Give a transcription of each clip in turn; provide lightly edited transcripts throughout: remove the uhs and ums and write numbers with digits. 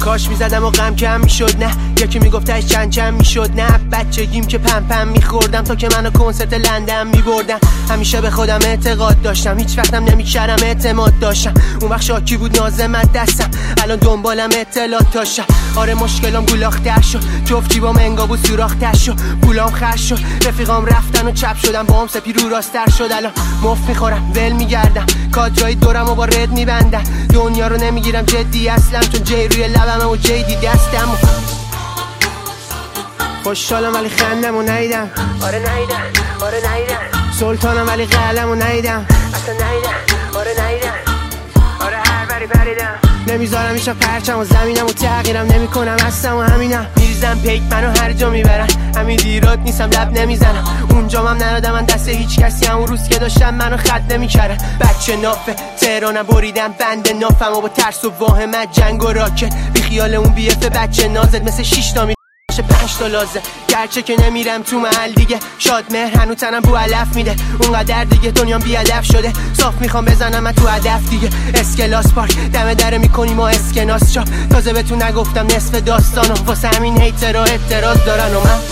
کاش میزدم و غم کم میشد، نه یکی میگفتش چند چند میشد، نه بچگیم که پم پم میخوردم تا که منو کنسرت لندن میبردن. همیشه به خودم اعتقاد داشتم، هیچ وقتم نمیکردم اعتماد داشتم. اون وقت شاکی بود نازمت دستم، الان دنبالم اطلاعات داشتم. آره مشکلام گولاختر شد، جفت جیبام انگا بود سوراختر شد، پولام خرج شد، رفیقام رفتن و چپ شدم، با هم سپی رو راستر شد. الان مفت میخورم ول میگردم، کادرای دورم و با رد میبندن. دنیا رو نمیگیرم جدی اصلا، چون جی روی لبمه و جی دی دستم. خوشحالم ولی خندم و نیدم، آره نیدم، آره نیدم. سلطانم ولی قلم و نیدم، اصلا نیدم، آره نیدم. آره هر بری پریدم، نمیذارم ایشا پرچم و زمینم و تغییرم نمی کنم هستم و همینم. میریزم پیک منو هر جا میبرن، همین دیرات نیستم لب نمیزنم. اونجا من نردم من دست هیچ کسی، همون روز که داشتم منو خط نمیکردن. بچه نافه تهرانم بریدم بند نافم و با ترس و واهمت جنگ و راکت. بی خیال اون بیفته بچه نازت مثل 6 تا 5 تا لازه. گرچه که نمیرم تو محل دیگه، شاد مهر هنو تنم بو علف میده. اونقدر دیگه دنیام بی هدف شده، صاف میخوام بزنم من تو هدف دیگه. اسکلاس پارک دم دره میکنیم ما اسکناس چاپ، تازه به تو نگفتم نصف داستانو، واسه همین هیترها اعتراض دارن. و من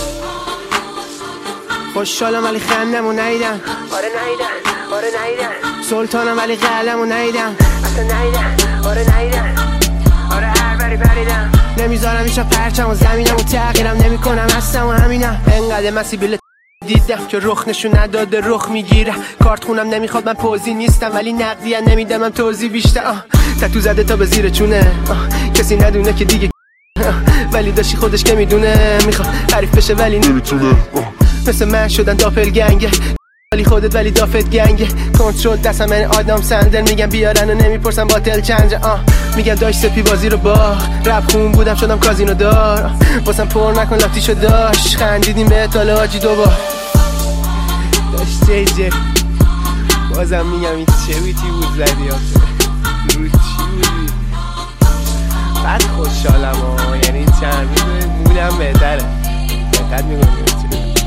خوشحالم ولی خندم و نیدم، آره نیدم، آره نیدم. سلطانم ولی قلم و نیدم، اصلا نیدم، آره نیدم. آره هر بری پریدم، نمیذارم ایشا پرچم و زمینم و تغییرم نمی کنم هستم و همینم. انقدر مسیبیل دیدم که رخ نشون نداده رخ میگیرم. کارت خونم نمیخواد من پوزی نیستم، ولی نقدیه نمیدم من توضیح بیشتر. تتو زده تا به زیر چونه، کسی ندونه که دیگه ولی داشتی خودش که میدونه. میخواد حریف بشه ولی نمیتونه، مثل من شدن داپل گنگه، ولی خودت ولی دافت گنگه. کنترل دستم من آدم سندر، میگم بیارن و نمیپرسم باتل چنجه. میگم داشت سپی بازی رو با رپ خون بودم شدم کازینو دار. واسم پر نکن لاتیشو داشت، خندیدیم به اطاله حاجی دوبار داشت جه. بازم میگم این چه بیتی بود زدی آخه رو چی بودی. بعد خوشحالم یعنی چند روز مولم بهتره، دقت میکنی